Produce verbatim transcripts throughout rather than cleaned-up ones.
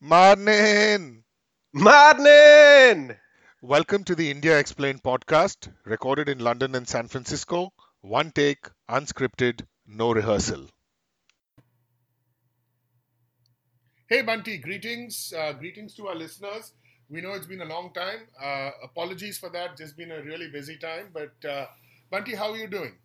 Marnin! Madnin! Welcome to the India Explained podcast, recorded in London and San Francisco. One take, unscripted, no rehearsal. Hey Bunty, greetings. Uh, greetings to our listeners. We know it's been a long time. Uh, apologies for that. Just been a really busy time. But uh, Bunty, how are you doing?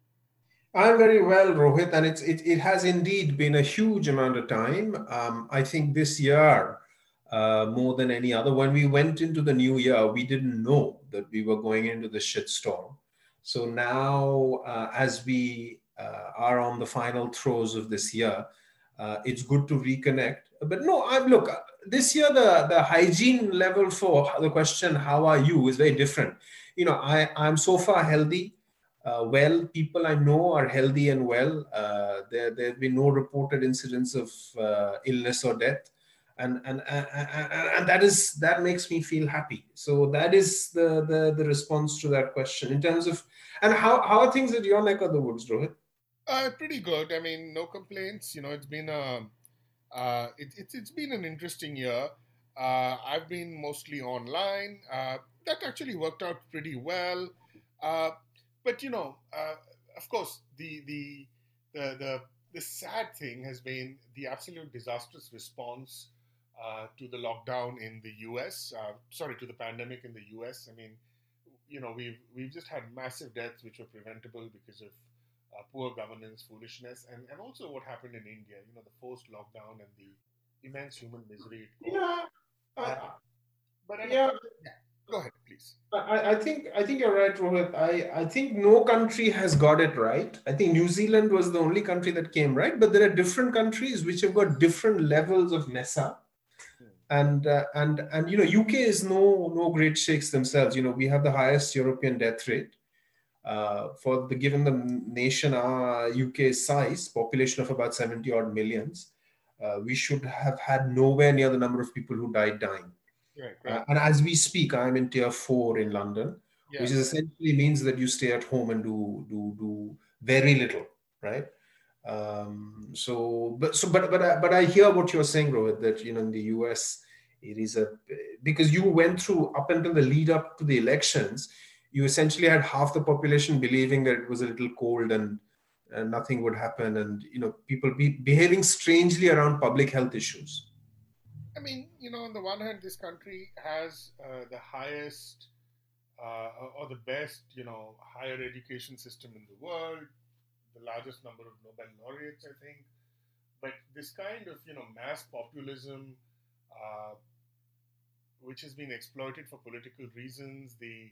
I'm very well, Rohit, and it's it, it has indeed been a huge amount of time. Um, I think this year, uh, more than any other, when we went into the new year, we didn't know that we were going into the shitstorm. So now, uh, as we uh, are on the final throes of this year, uh, it's good to reconnect. But no, I'm look uh, this year the the hygiene level for the question "How are you?" is very different. You know, I I'm so far healthy. Uh, well, people I know are healthy and well. Uh, there, there have been no reported incidents of uh, illness or death, and and, and and that is that makes me feel happy. So that is the the the response to that question in terms of and how how are things at your neck of the woods, Rohit? Uh, pretty good. I mean, no complaints. You know, it's been a uh, it, it's it's been an interesting year. Uh, I've been mostly online. Uh, that actually worked out pretty well. Uh, but you know, uh, of course, the the the the the sad thing has been the absolute disastrous response uh, to the lockdown in the U S. Uh, sorry, to the pandemic in the U S. I mean, you know, we've we've just had massive deaths which were preventable because of uh, poor governance, foolishness, and and also what happened in India. You know, the forced lockdown and the immense human misery it caused. Yeah, Uh, I, but on a, yeah. yeah, go ahead, please. I, I think I think you're right, Rohit. I, I think no country has got it right. I think New Zealand was the only country that came right, but there are different countries which have got different levels of messa. Hmm. And uh, and and you know, U K is no no great shakes themselves. You know, we have the highest European death rate. Uh, for the given the nation, uh, U K's size, population of about seventy odd millions, uh, we should have had nowhere near the number of people who died dying. Right, Uh, right. and as we speak, I'm in tier four in London, Yeah, which is essentially means that you stay at home and do do do very little, right? Um, so, but so but but I, but I hear what you're saying, Rohit. That you know in the U S it is a because you went through up until the lead up to the elections, you essentially had half the population believing that it was a little cold and. And nothing would happen, and you know people be behaving strangely around public health issues. I mean, you know, on the one hand, this country has uh, the highest uh, or the best, you know, higher education system in the world, the largest number of Nobel laureates, I think. But this kind of, you know, mass populism, uh, which has been exploited for political reasons, the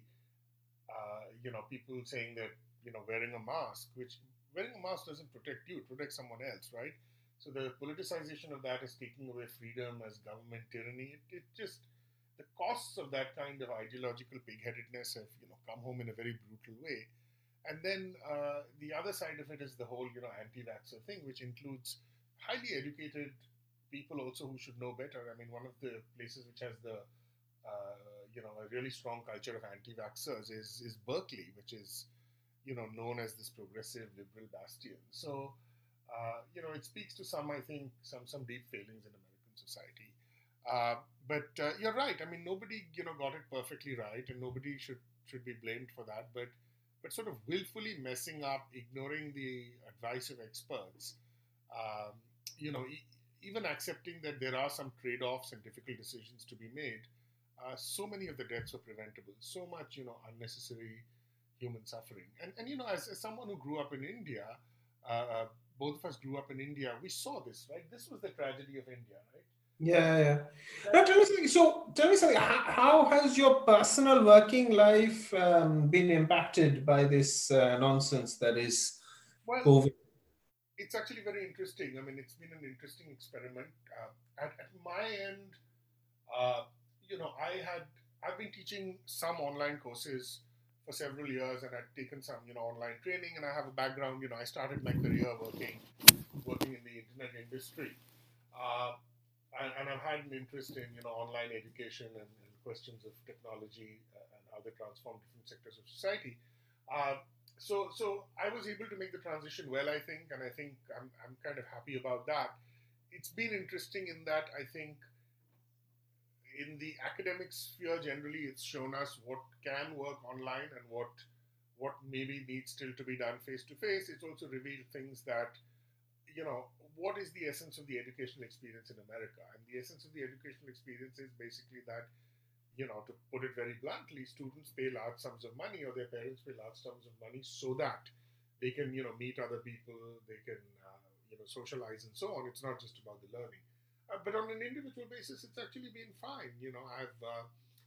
uh, you know, people saying that, you know, wearing a mask, which wearing a mask doesn't protect you, it protects someone else, right? So the politicization of that is taking away freedom as government tyranny. It, it just, the costs of that kind of ideological pigheadedness have, you know, come home in a very brutal way. And then uh, the other side of it is the whole, you know, anti-vaxxer thing, which includes highly educated people also who should know better. I mean, one of the places which has the uh, you know, a really strong culture of anti-vaxxers is is Berkeley, which is, you know, known as this progressive liberal bastion. So, uh, you know, it speaks to some, I think, some some deep failings in American society. Uh, but uh, you're right. I mean, nobody, you know, got it perfectly right, and nobody should should be blamed for that. But but sort of willfully messing up, ignoring the advice of experts, um, you know, e- even accepting that there are some trade-offs and difficult decisions to be made, uh, so many of the deaths were preventable. So much, you know, unnecessary human suffering. And and you know, as, as someone who grew up in India, uh, uh, both of us grew up in India. We saw this, right? This was the tragedy of India, right? Yeah, yeah. That Now tell me something. So tell me something. How, how has your personal working life um, been impacted by this uh, nonsense that is well, COVID? it's actually very interesting. I mean, it's been an interesting experiment. Uh, at, at my end, uh, you know, I had I've been teaching some online courses for several years, and I'd taken some, you know, online training, and I have a background. You know, I started my career working working in the internet industry, uh, and, and I've had an interest in, you know, online education and, and questions of technology uh, and how they transform different sectors of society. Uh, so so I was able to make the transition well, I think, and I think I'm I'm kind of happy about that. It's been interesting in that I think in the academic sphere, generally, it's shown us what can work online and what what maybe needs still to be done face to face. It's also revealed things that, you know, what is the essence of the educational experience in America? And the essence of the educational experience is basically that, you know, to put it very bluntly, students pay large sums of money or their parents pay large sums of money so that they can, you know, meet other people, they can, uh, you know, socialize and so on. It's not just about the learning. Uh, but on an individual basis, it's actually been fine. You know, I've uh,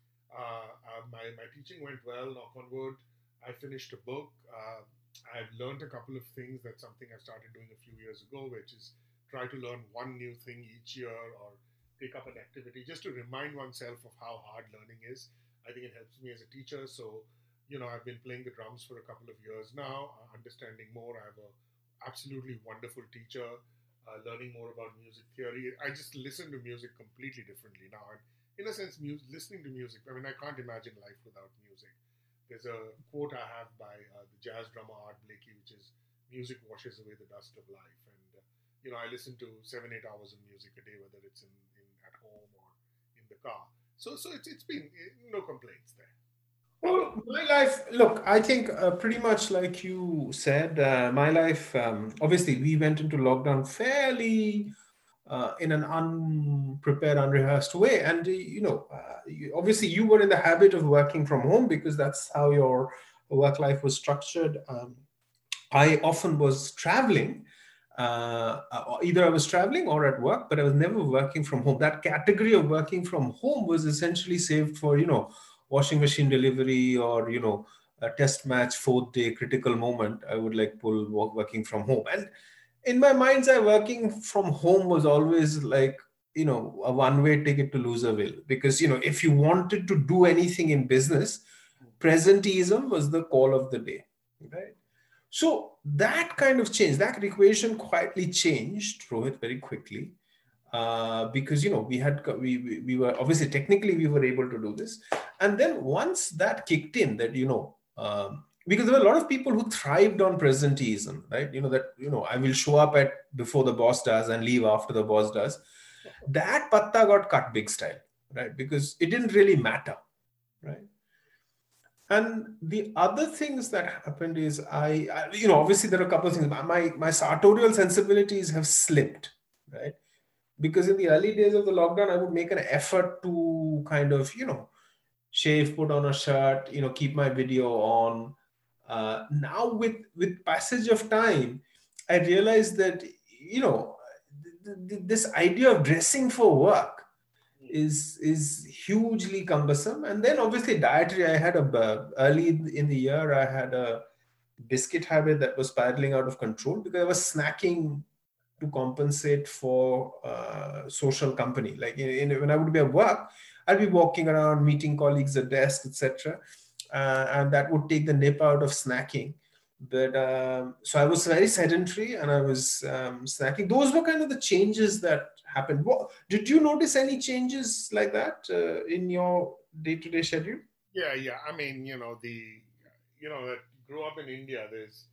uh, uh, my my teaching went well. Knock on wood. I finished a book. Uh, I've learned a couple of things. That's something I started doing a few years ago, which is try to learn one new thing each year or take up an activity just to remind oneself of how hard learning is. I think it helps me as a teacher. So, you know, I've been playing the drums for a couple of years now, uh, understanding more. I have a absolutely wonderful teacher, uh, learning more about music theory. I just listen to music completely differently now. And in a sense, mu- listening to music, I mean, I can't imagine life without music. There's a quote I have by uh, the jazz drummer Art Blakey, which is music washes away the dust of life. And, uh, you know, I listen to seven, eight hours of music a day, whether it's in, in at home or in the car. So, so it's, it's been eh, no complaints there. Well, my life, look, I think uh, pretty much like you said, uh, my life, um, obviously, we went into lockdown fairly uh, in an unprepared, unrehearsed way. And, uh, you know, uh, you, obviously, you were in the habit of working from home because that's how your work life was structured. Um, I often was traveling. Uh, uh, either I was traveling or at work, but I was never working from home. That category of working from home was essentially saved for, you know, washing machine delivery or, you know, a test match, fourth day critical moment. I would like pull work, working from home. And in my mind's eye, working from home was always like, you know, a one-way ticket to Loserville. Because, you know, if you wanted to do anything in business, presenteeism was the call of the day, right? So that kind of change, that equation quietly changed, Rohit, very quickly. Uh, because, you know, we had, we, we, we were, obviously, technically, we were able to do this. And then once that kicked in, that, you know, um, because there were a lot of people who thrived on presenteeism, right? You know, that, you know, I will show up at before the boss does and leave after the boss does. That patta got cut big style, right? Because it didn't really matter, right? And the other things that happened is I, I, you know, obviously there are a couple of things. My, my sartorial sensibilities have slipped, right? Because in the early days of the lockdown, I would make an effort to kind of, you know, shave, put on a shirt, you know, keep my video on. Uh, now with, with passage of time, I realized that, you know, th- th- this idea of dressing for work is is hugely cumbersome. And then obviously dietary, I had a early in the year I had a biscuit habit that was spiraling out of control because I was snacking to compensate for uh, social company. Like in, in, when I would be at work, I'd be walking around meeting colleagues at desk, etc., uh, and that would take the nip out of snacking. But um, so I was very sedentary and I was um, snacking. Those were kind of the changes that happened. What, did you notice any changes like that uh, in your day-to-day schedule? Yeah, yeah. I mean, you know, the, you know, that grew up in India, there's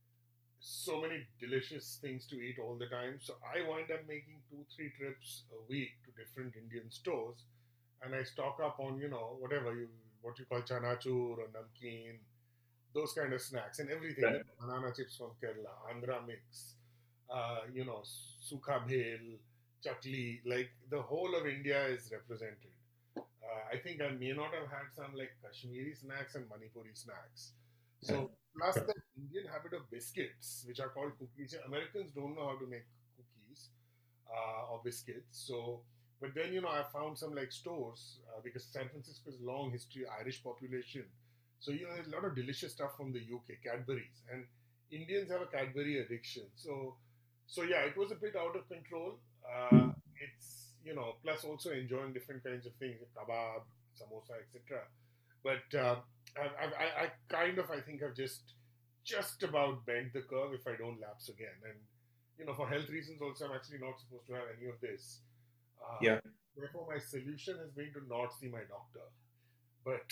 so many delicious things to eat all the time. So I wind up making two, three trips a week to different Indian stores, and I stock up on, you know, whatever you what you call chanachur or namkeen, those kind of snacks and everything. You Right. know, banana chips from Kerala, Andhra mix, uh, you know, sukha bhel, chakli. Like the whole of India is represented. Uh, I think I may not have had some like Kashmiri snacks and Manipuri snacks. Yeah. So plus the Indian habit of biscuits, which are called cookies. Americans don't know how to make cookies uh, or biscuits. So, but then you know I found some like stores uh, because San Francisco's long history, Irish population. So you know there's a lot of delicious stuff from the U K, Cadbury's, and Indians have a Cadbury addiction. So, so yeah, it was a bit out of control. Uh, it's you know plus also enjoying different kinds of things, kebab, samosa, et cetera. But uh, I, I, I kind of I think I've just just about bent the curve if I don't lapse again. And you know, for health reasons also, I'm actually not supposed to have any of this. Uh, Yeah. Therefore, my solution has been to not see my doctor. But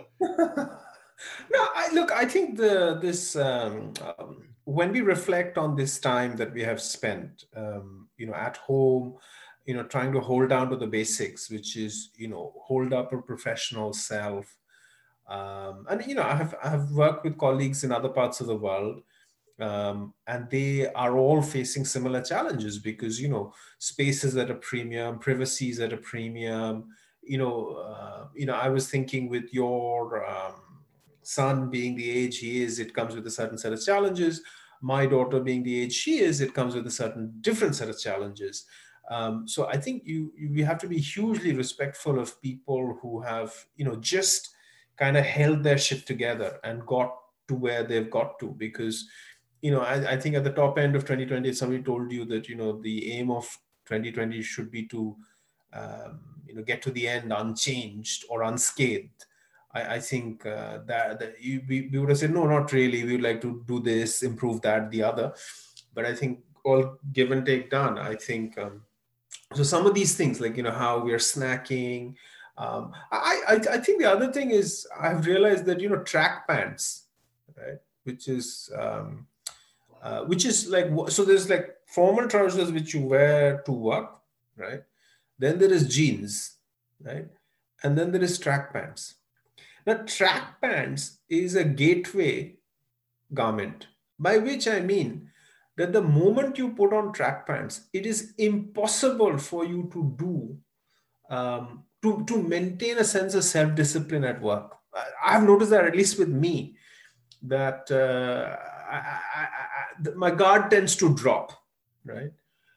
No, I, look, I think the this um, um, when we reflect on this time that we have spent, um, you know, at home, you know, trying to hold down to the basics, which is, you know, hold up a professional self. Um, and, you know, I have, I have worked with colleagues in other parts of the world, um, and they are all facing similar challenges because, you know, space is at a premium, privacy is at a premium. You know, uh, you know, I was thinking with your um, son being the age he is, it comes with a certain set of challenges. My daughter being the age she is, it comes with a certain different set of challenges. Um, so I think you, you we have to be hugely respectful of people who have, you know, just kind of held their shit together and got to where they've got to. Because, you know, I, I think at the top end of twenty twenty, somebody told you that, you know, the aim of twenty twenty should be to, um, you know, get to the end unchanged or unscathed. I, I think uh, that, that you, we, we would have said, no, not really. We would like to do this, improve that, the other. But I think all give and take done. I think, um, so some of these things, like, you know, how we're snacking. Um, I, I, I think the other thing is I've realized that, you know, track pants, right? Which is, um, uh, which is like, so there's like formal trousers which you wear to work, right? Then there is jeans, right? And then there is track pants. Now, track pants is a gateway garment, by which I mean that the moment you put on track pants, it is impossible for you to do, um, to, to maintain a sense of self-discipline at work. I, I've noticed that, at least with me, that uh, I, I, I, my guard tends to drop, right?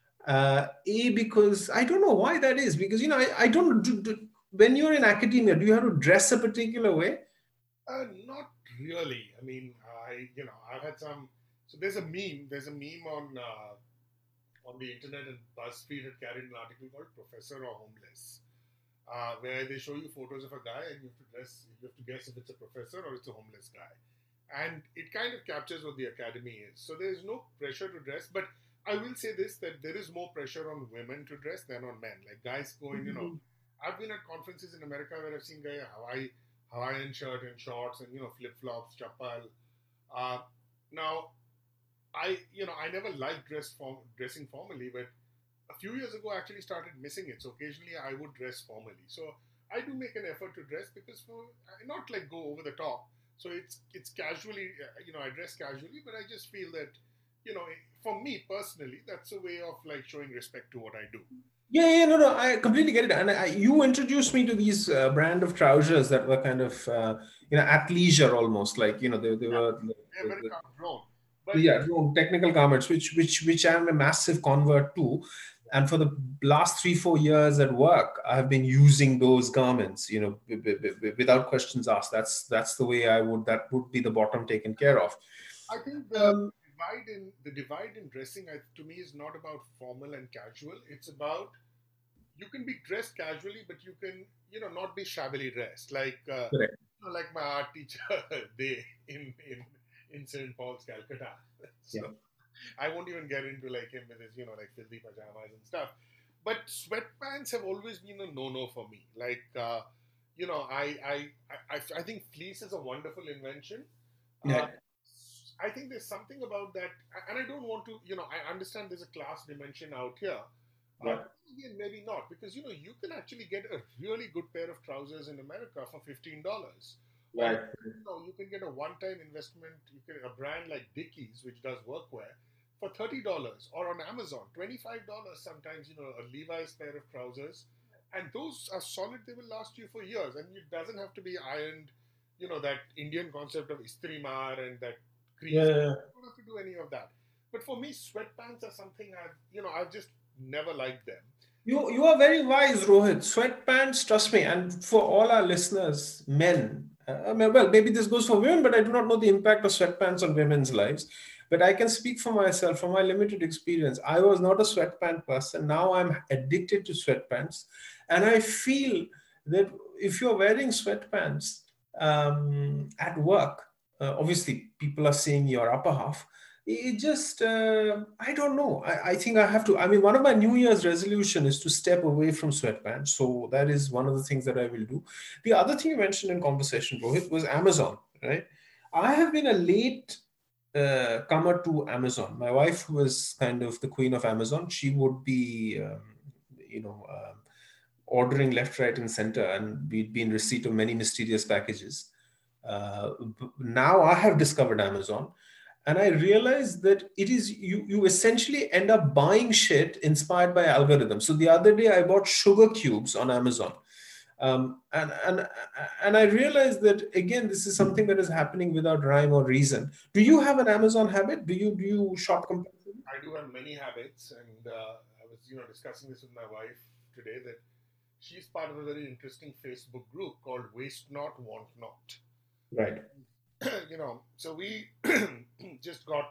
Uh, A, because I don't know why that is, because, you know, I, I don't, do, do, when you're in academia, do you have to dress a particular way? Uh, not really. I mean, I, you know, I've had some, so there's a meme, there's a meme on, uh, on the internet, and BuzzFeed had carried an article called Professor or Homeless, uh, where they show you photos of a guy and you have to dress, you have to guess if it's a professor or it's a homeless guy. And it kind of captures what the academy is. So there's no pressure to dress, but I will say this, that there is more pressure on women to dress than on men. Like guys going, you know, I've been at conferences in America where I've seen guys Hawaii, Hawaiian shirt and shorts and, you know, flip-flops, chappal. Uh, now, I, you know, I never liked dress form, dressing formally, but a few years ago I actually started missing it. So occasionally I would dress formally. So I do make an effort to dress, because for, not like go over the top. So it's it's casually, you know, I dress casually, but I just feel that, you know, for me personally, that's a way of like showing respect to what I do. Yeah, yeah, no, no, I completely get it. And I, you introduced me to these uh, brand of trousers that were kind of, uh, you know, athleisure almost, like, you know, they, they yeah, were... They're very grown. But yeah, technical garments, which, which, which I'm a massive convert to. And for the last three, four years at work, I've been using those garments, you know, b- b- b- without questions asked. That's that's the way I would, that would be the bottom taken care of. I think the um, divide in the divide in dressing, I, to me, is not about formal and casual. It's about, you can be dressed casually, but you can, you know, not be shabbily dressed. Like, uh, you know, like my art teacher, they in in in Saint Paul's, Calcutta. So, yeah. I won't even get into like him with his, you know, like filthy pajamas and stuff. But sweatpants have always been a no-no for me. Like, uh, you know, I, I, I, I think fleece is a wonderful invention. Yeah. Uh, I think there's something about that, and I don't want to, you know, I understand there's a class dimension out here. Yeah. Uh, maybe not, because, you know, you can actually get a really good pair of trousers in America for fifteen dollars. Right. Or, you know, you can get a one-time investment, you can a brand like Dickies, which does workwear, for thirty dollars, or on Amazon, twenty-five dollars sometimes, you know, a Levi's pair of trousers. And those are solid, they will last you for years. And it doesn't have to be ironed, you know, that Indian concept of istri maar and that crease. Yeah. You don't have to do any of that. But for me, sweatpants are something I've, you know, I've just never liked them. You, you are very wise, Rohit. Sweatpants, trust me. And for all our listeners, men, uh, well, maybe this goes for women, but I do not know the impact of sweatpants on women's lives. But I can speak for myself, from my limited experience. I was not a sweatpant person. Now I'm addicted to sweatpants. And I feel that if you're wearing sweatpants um, at work, uh, obviously people are seeing your upper half. It just, uh, I don't know. I, I think I have to, I mean, one of my New Year's resolution is to step away from sweatpants. So that is one of the things that I will do. The other thing you mentioned in conversation, Rohit, was Amazon, right? I have been a late uh, comer to Amazon. My wife was kind of the queen of Amazon. She would be, um, you know, um, ordering left, right, and center, and we'd be in receipt of many mysterious packages. Uh, now I have discovered Amazon, and I realized that it is you. You essentially end up buying shit inspired by algorithms. So the other day I bought sugar cubes on Amazon. Um, and and and I realized that again, this is something that is happening without rhyme or reason. Do you have an Amazon habit? Do you do you shop compulsively? I do have many habits, and uh, I was, you know, discussing this with my wife today that she's part of a very interesting Facebook group called Waste Not, Want Not. Right. You know, so we just got,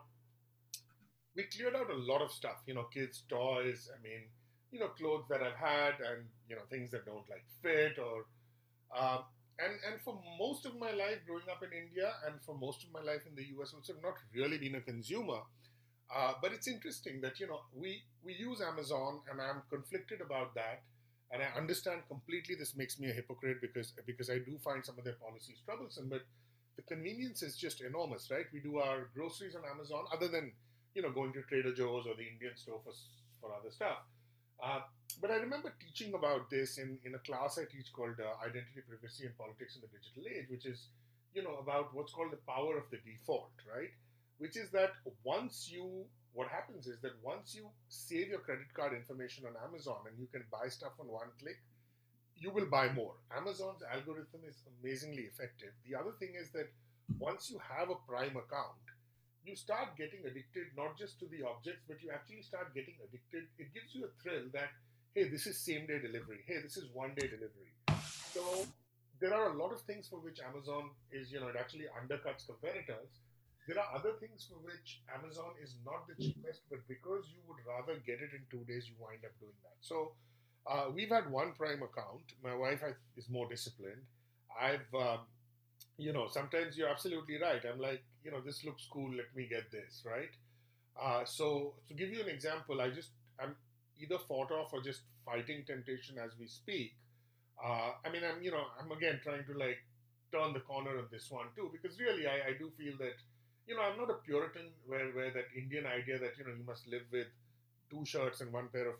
we cleared out a lot of stuff, you know, kids' toys, I mean, you know, clothes that I've had and, you know, things that don't like fit or, uh, and, and for most of my life growing up in India and for most of my life in the U S also, I've not really been a consumer. Uh, but it's interesting that, you know, we, we use Amazon and I'm conflicted about that. And I understand completely this makes me a hypocrite because, because I do find some of their policies troublesome, but the convenience is just enormous, right? We do our groceries on Amazon other than, you know, going to Trader Joe's or the Indian store for, for other stuff. Uh, but I remember teaching about this in, in a class I teach called uh, Identity, Privacy and Politics in the Digital Age, which is, you know, about what's called the power of the default, right? Which is that once you, what happens is that once you save your credit card information on Amazon and you can buy stuff on one click, you will buy more. Amazon's algorithm is amazingly effective. The other thing is that once you have a Prime account, you start getting addicted not just to the objects, but you actually start getting addicted. It gives you a thrill that, hey, this is same day delivery. Hey, this is one day delivery. So there are a lot of things for which Amazon is, you know, it actually undercuts competitors. There are other things for which Amazon is not the cheapest, but because you would rather get it in two days, you wind up doing that. So uh, we've had one Prime account. My wife is more disciplined. I've, um, you know, sometimes you're absolutely right. I'm like, you know, this looks cool. Let me get this, right? Uh, so to give you an example, I just, I'm either fought off or just fighting temptation as we speak. Uh, I mean, I'm, you know, I'm again trying to like turn the corner on this one too, because really I, I do feel that, you know, I'm not a Puritan where, where that Indian idea that, you know, you must live with two shirts and one pair of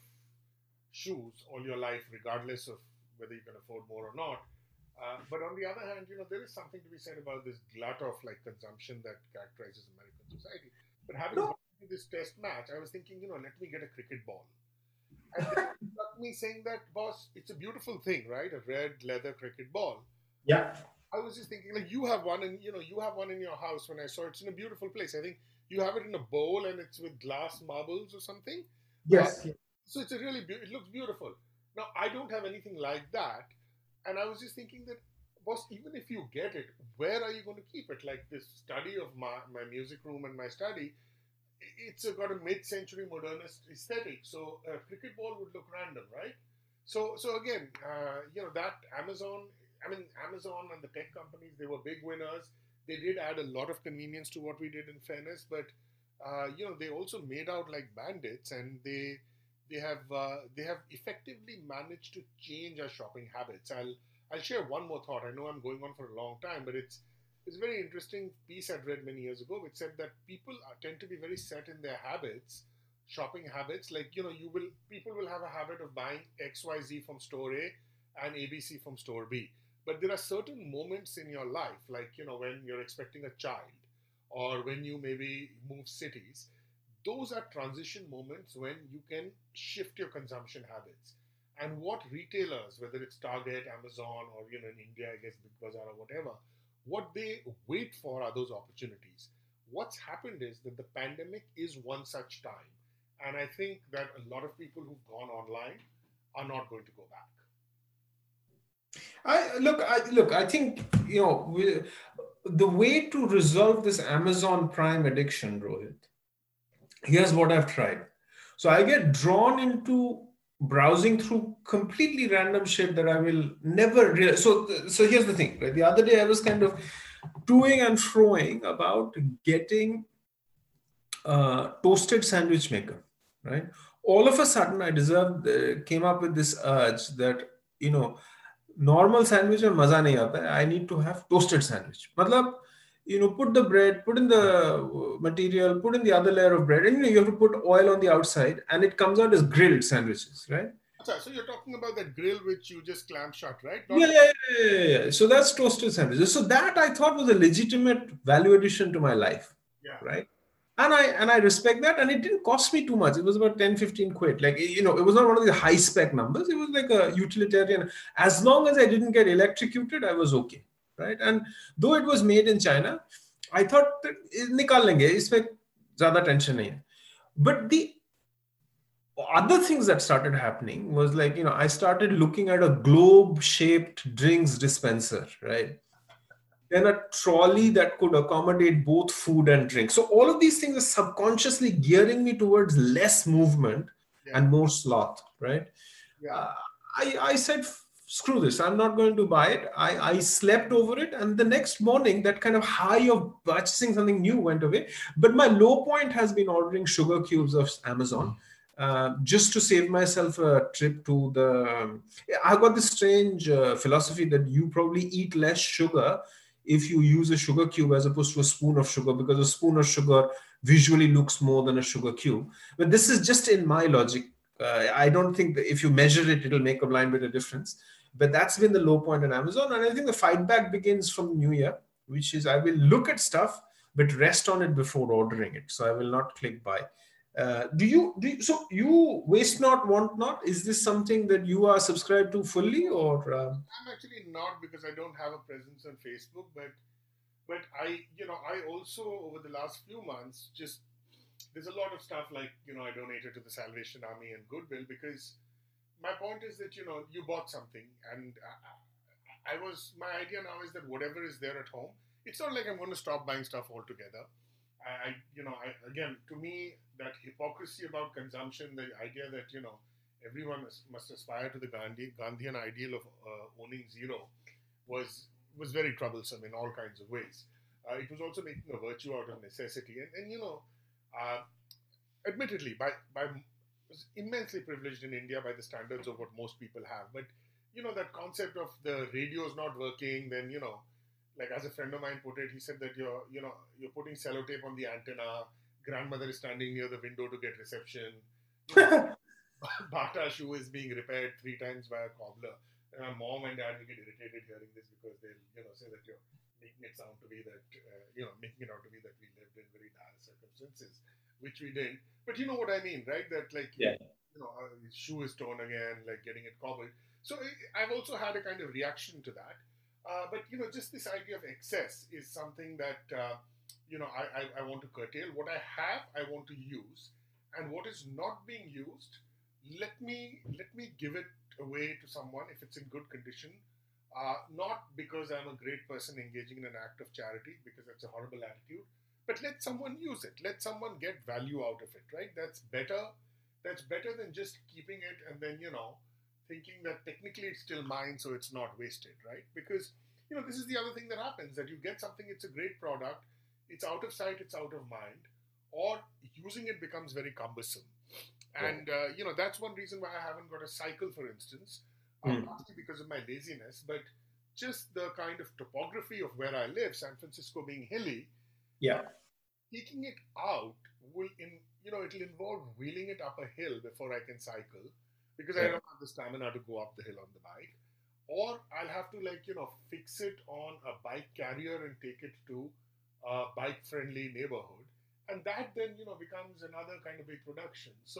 shoes all your life, regardless of whether you can afford more or not. Uh, but on the other hand, you know, there is something to be said about this glut of like consumption that characterizes American society. But having gone to this test match, I was thinking, you know, let me get a cricket ball. And then it struck me saying that, boss, it's a beautiful thing, right? A red leather cricket ball. Yeah. I was just thinking, like, you have one, and you know, you have one in your house. When I saw it, it's in a beautiful place. I think you have it in a bowl, and it's with glass marbles or something. Yes. Uh, so it's a really, be- it looks beautiful. Now I don't have anything like that, and I was just thinking that, boss, even if you get it, where are you going to keep it? Like this study of my my music room and my study, it's got a mid-century modernist aesthetic. So a cricket ball would look random, right? So so again, uh, you know, that Amazon. I mean, Amazon and the tech companies, they were big winners. They did add a lot of convenience to what we did in fairness, but, uh, you know, they also made out like bandits, and they they have uh, they have effectively managed to change our shopping habits. I'll I'll share one more thought. I know I'm going on for a long time, but it's it's a very interesting piece I'd read many years ago, which said that people are, tend to be very set in their habits, shopping habits. Like, you know, you will people will have a habit of buying X Y Z from store A and A B C from store B. But there are certain moments in your life, like, you know, when you're expecting a child or when you maybe move cities, those are transition moments when you can shift your consumption habits. And what retailers, whether it's Target, Amazon, or, you know, in India, I guess Big Bazaar or whatever, what they wait for are those opportunities. What's happened is that the pandemic is one such time. And I think that a lot of people who've gone online are not going to go back. I look. I look. I think you know we, the way to resolve this Amazon Prime addiction, Rohit. Here's what I've tried. So I get drawn into browsing through completely random shit that I will never realize. So, so here's the thing, right? The other day I was kind of toing and froing about getting a toasted sandwich maker, right? All of a sudden, I deserved, uh, came up with this urge that, you know, normal sandwich mein maza nahi aata hai. I need to have toasted sandwich. Matlab, you know, put the bread, put in the material, put in the other layer of bread, and you know, you have to put oil on the outside, and it comes out as grilled sandwiches, right? So you're talking about that grill which you just clamp shut, right? Not Yeah, yeah, yeah, yeah, yeah. So that's toasted sandwiches. So that I thought was a legitimate value addition to my life, yeah. right? And I and I respect that. And it didn't cost me too much. It was about ten, fifteen quid. Like, you know, it was not one of the high spec numbers. It was like a utilitarian. As long as I didn't get electrocuted, I was okay, right? And though it was made in China, I thought that nikal lenge, isme zyada tension nahi hai. But the other things that started happening was like, you know, I started looking at a globe shaped drinks dispenser, right? Then a trolley that could accommodate both food and drink. So all of these things are subconsciously gearing me towards less movement yeah. and more sloth, right? Yeah. Uh, I, I said, screw this, I'm not going to buy it. I, I slept over it. And the next morning, that kind of high of purchasing something new went away. But my low point has been ordering sugar cubes of Amazon. Uh, just to save myself a trip to the, um, I got this strange uh, philosophy that you probably eat less sugar if you use a sugar cube as opposed to a spoon of sugar, because a spoon of sugar visually looks more than a sugar cube. But this is just in my logic. Uh, I don't think that if you measure it, it'll make a blind bit of difference. But that's been the low point on Amazon. And I think the fight back begins from New Year, which is I will look at stuff, but rest on it before ordering it. So I will not click buy. Uh, do you do you, so you waste not, want not? Is this something that you are subscribed to fully, or? Um... I'm actually not, because I don't have a presence on Facebook. But but I you know I also over the last few months just there's a lot of stuff like you know I donated to the Salvation Army and Goodwill, because my point is that you know you bought something, and I, I was my idea now is that whatever is there at home, it's not like I'm going to stop buying stuff altogether. I, you know, I, again, to me, that hypocrisy about consumption, the idea that, you know, everyone must aspire to the Gandhi, Gandhian ideal of uh, owning zero was was very troublesome in all kinds of ways. Uh, it was also making a virtue out of necessity. And, and you know, uh, admittedly, by, by was immensely privileged in India by the standards of what most people have. But, you know, that concept of the radio's not working, then, you know, like as a friend of mine put it, he said that you're, you know, you're putting sellotape on the antenna. Grandmother is standing near the window to get reception. You know, Bata shoe is being repaired three times by a cobbler. And my mom and dad will get irritated hearing this, because they'll, you know, say that you're making it sound to be that, uh, you know, making it out to be that we lived in very dire circumstances, which we didn't. But you know what I mean, right? That like, yeah. you know, uh, his shoe is torn again, like getting it cobbled. So I've also had a kind of reaction to that. Uh, but, you know, just this idea of excess is something that, uh, you know, I, I, I want to curtail. What I have, I want to use. And what is not being used, let me let me give it away to someone if it's in good condition. Uh, not because I'm a great person engaging in an act of charity, because that's a horrible attitude. But let someone use it. Let someone get value out of it, right? That's better. That's better than just keeping it and then, you know, thinking that technically it's still mine, so it's not wasted, right? Because, you know, this is the other thing that happens, that you get something, it's a great product, it's out of sight, it's out of mind, or using it becomes very cumbersome. And, uh, you know, that's one reason why I haven't got a cycle, for instance, mm. uh, partly because of my laziness, but just the kind of topography of where I live, San Francisco being hilly, yeah, taking it out will, in you know, it'll involve wheeling it up a hill before I can cycle, because yeah. I don't have the stamina to go up the hill on the bike. Or I'll have to, like, you know, fix it on a bike carrier and take it to a bike-friendly neighborhood. And that then, you know, becomes another kind of big production. So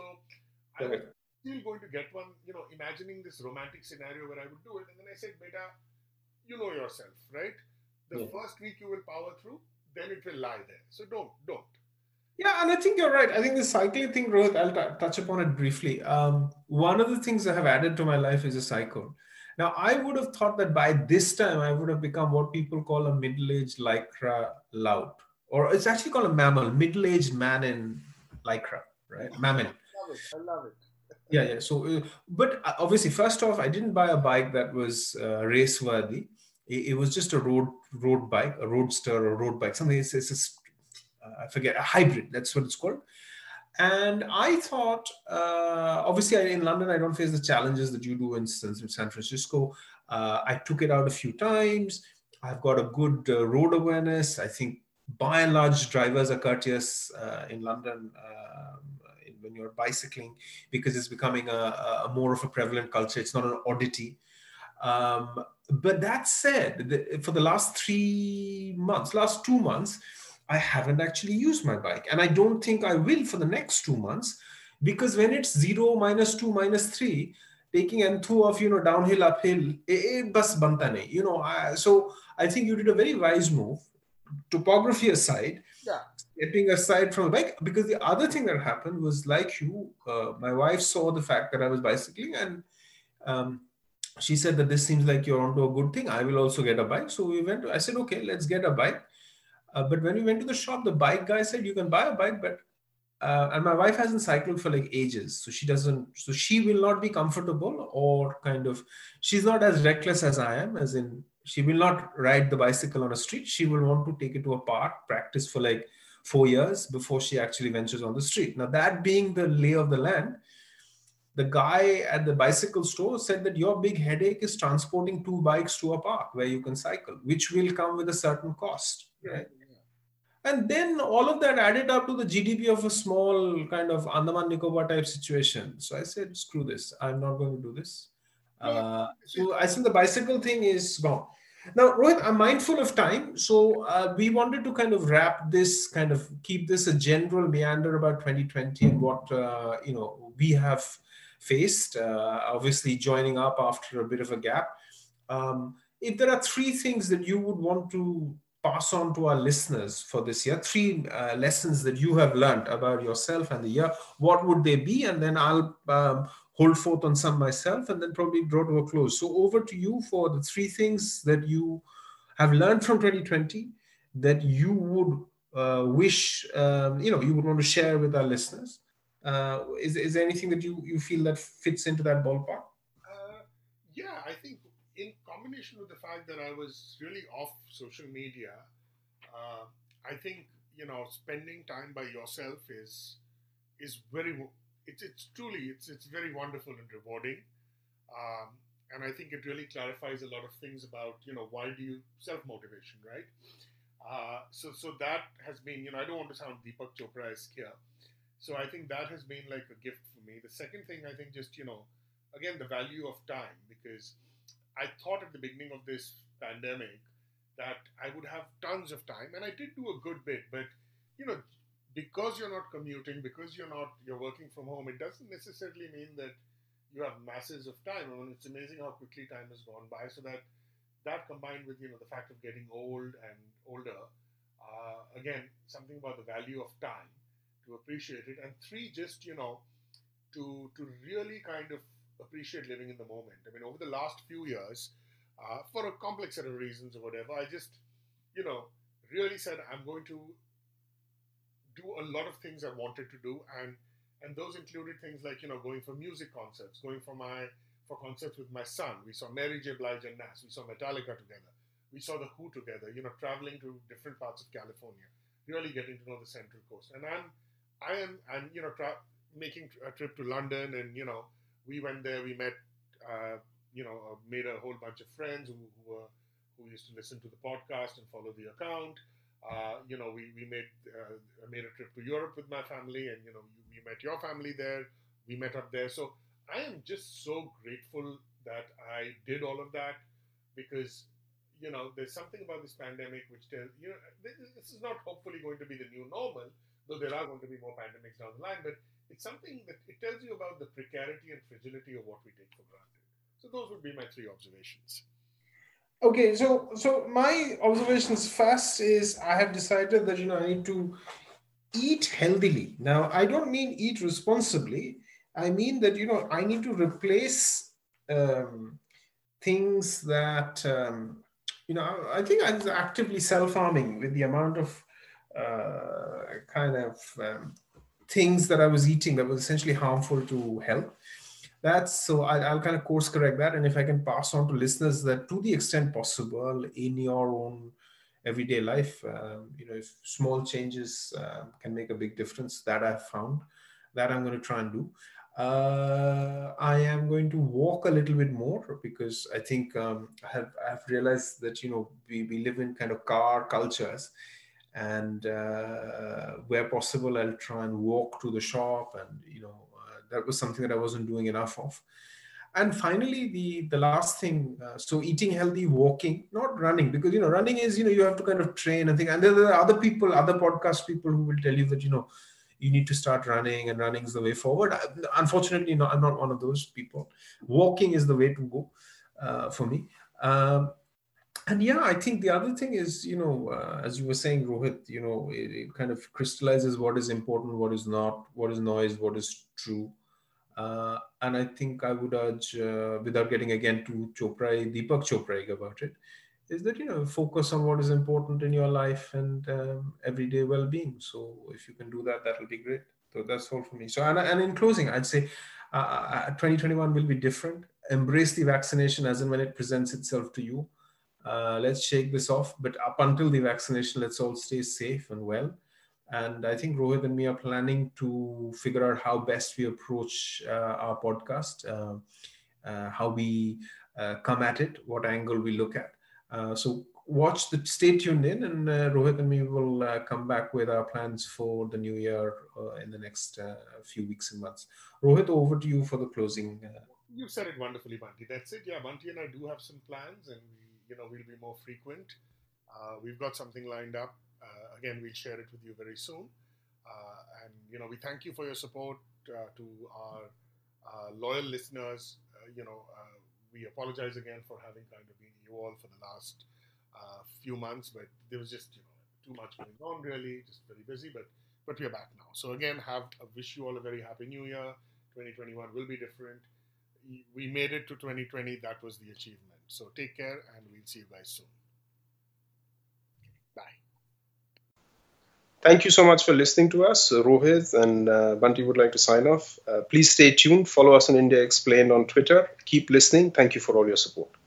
I was still going to get one, you know, imagining this romantic scenario where I would do it. And then I said, beta, you know yourself, right? The yeah. first week you will power through, then it will lie there. So don't, don't. Yeah, and I think you're right. I think the cycling thing, Rohit, I'll t- touch upon it briefly. Um, one of the things I have added to my life is a cycle. Now, I would have thought that by this time, I would have become what people call a middle-aged lycra lout. Or it's actually called a mammal, middle-aged man in lycra, right? Mammal. I love it. I love it. Yeah, yeah. So, uh, but obviously, first off, I didn't buy a bike that was uh, race-worthy. It, it was just a road road bike, a roadster or road bike, something. It's, it's a, uh, I forget, a hybrid. That's what it's called. And I thought, uh, obviously, I, in London, I don't face the challenges that you do in, in San Francisco. Uh, I took it out a few times. I've got a good uh, road awareness. I think, by and large, drivers are courteous uh, in London, uh, in when you're bicycling, because it's becoming a, a more of a prevalent culture. It's not an oddity. Um, but that said, the, for the last three months, last two months, I haven't actually used my bike. And I don't think I will for the next two months, because when it's zero, minus two, minus three, taking enthu of, you know, downhill, uphill, eh, eh, bas banta nahi. You know, I, so I think you did a very wise move, topography aside, Yeah. stepping aside from the bike. Because the other thing that happened was, like you, uh, my wife saw the fact that I was bicycling, and um, she said that this seems like you're onto a good thing. I will also get a bike. So we went, I said, okay, let's get a bike. Uh, but when we went to the shop, the bike guy said, you can buy a bike, but, uh, and my wife hasn't cycled for like ages. So she doesn't, so she will not be comfortable, or kind of, she's not as reckless as I am, as in, she will not ride the bicycle on a street. She will want to take it to a park, practice for like four years before she actually ventures on the street. Now, that being the lay of the land, the guy at the bicycle store said that your big headache is transporting two bikes to a park where you can cycle, which will come with a certain cost, right? Yeah. And then all of that added up to the G D P of a small kind of Andaman Nicobar type situation. So I said, screw this. I'm not going to do this. Uh, so I think the bicycle thing is gone. Now, Rohit, I'm mindful of time. So uh, we wanted to kind of wrap this, kind of keep this a general meander about twenty twenty and what, uh, you know, we have faced, uh, obviously joining up after a bit of a gap. Um, if there are three things that you would want to pass on to our listeners for this year, three uh, lessons that you have learned about yourself and the year, what would they be? And then I'll um, hold forth on some myself, and then probably draw to a close. So over to you for the three things that you have learned from twenty twenty that you would uh, wish, um, you know, you would want to share with our listeners. Uh, is, is there anything that you, you feel that fits into that ballpark? Uh, yeah, I think in combination with the fact that I was really off social media, uh, I think, you know, spending time by yourself is is very it's it's truly it's it's very wonderful and rewarding, um, and I think it really clarifies a lot of things about, you know, why do you self motivation, right? Uh, so so that has been, you know, I don't want to sound Deepak Chopra-esque here. So I think that has been like a gift for me. The second thing, I think, just, you know, again, the value of time, because I thought at the beginning of this pandemic that I would have tons of time, and I did do a good bit, but, you know, because you're not commuting, because you're not, you're working from home, it doesn't necessarily mean that you have masses of time. I mean, it's amazing how quickly time has gone by. So that, that combined with, you know, the fact of getting old and older, uh, again, something about the value of time, to appreciate it. And three, just, you know, to to really kind of appreciate living in the moment. I mean, over the last few years, uh, for a complex set of reasons or whatever, I just, you know, really said I'm going to do a lot of things I wanted to do, and and those included things like, you know, going for music concerts, going for my for concerts with my son. We saw Mary J. Blige and Nas. We saw Metallica together. We saw The Who together. You know, traveling to different parts of California, really getting to know the Central Coast. And I'm I am, and you know, tra- making a trip to London, and you know, we went there. We met, uh, you know, uh, made a whole bunch of friends who who, were, who used to listen to the podcast and follow the account. Uh, you know, we we made uh, made a trip to Europe with my family, and you know, we met your family there. We met up there. So I am just so grateful that I did all of that, because, you know, there's something about this pandemic which tells, you know, this, this is not hopefully going to be the new normal, though there are going to be more pandemics down the line, but it's something that it tells you about the precarity and fragility of what we take for granted. So those would be my three observations. Okay, so so my observations first is I have decided that, you know, I need to eat healthily. Now, I don't mean eat responsibly. I mean that, you know, I need to replace um, things that, um, you know, I think I was actively self-harming with the amount of uh, kind of um, things that I was eating that was essentially harmful to health. That's so I, I'll kind of course correct that. And if I can pass on to listeners that, to the extent possible in your own everyday life, um, you know, if small changes uh, can make a big difference, that I've found, that I'm going to try and do. Uh, I am going to walk a little bit more, because I think um, I have I've realized that, you know, we, we live in kind of car cultures, And uh, where possible, I'll try and walk to the shop. And, you know, uh, that was something that I wasn't doing enough of. And finally, the, the last thing, uh, so eating healthy, walking, not running, because, you know, running is, you know, you have to kind of train and think. And there are other people, other podcast people who will tell you that, you know, you need to start running and running is the way forward. Unfortunately, no, I'm not one of those people. Walking is the way to go uh, for me. Um, and yeah, I think the other thing is, you know, uh, as you were saying, Rohit, you know, it, it kind of crystallizes what is important, what is not, what is noise, what is true. Uh, and I think I would urge, uh, without getting again to Chopra, Deepak Chopra about it, is that, you know, focus on what is important in your life and um, everyday well-being. So if you can do that, that will be great. So that's all for me. So, and, and in closing, I'd say uh, twenty twenty-one will be different. Embrace the vaccination as and when it presents itself to you. Uh, let's shake this off. But up until the vaccination, let's all stay safe and well. And I think Rohit and me are planning to figure out how best we approach uh, our podcast, uh, uh, how we uh, come at it, what angle we look at. Uh, so watch the, stay tuned in, and uh, Rohit and me will uh, come back with our plans for the new year uh, in the next uh, few weeks and months. Rohit, over to you for the closing. Uh, you said it wonderfully, Bunty. That's it. Yeah, Bunty and I do have some plans, and we, you know, we'll be more frequent. Uh, we've got something lined up. Uh, again, we'll share it with you very soon. Uh, and, you know, we thank you for your support uh, to our uh, loyal listeners. Uh, you know, uh, we apologize again for having kind of been you all for the last uh, few months, but there was just, you know, too much going on really, just very busy, but but we're back now. So again, have I wish you all a very happy new year. twenty twenty-one will be different. We made it to twenty twenty. That was the achievement. So take care, and we'll see you guys soon. Bye. Thank you so much for listening to us. Rohit and uh, Bunty would like to sign off. Uh, please stay tuned. Follow us on India Explained on Twitter. Keep listening. Thank you for all your support.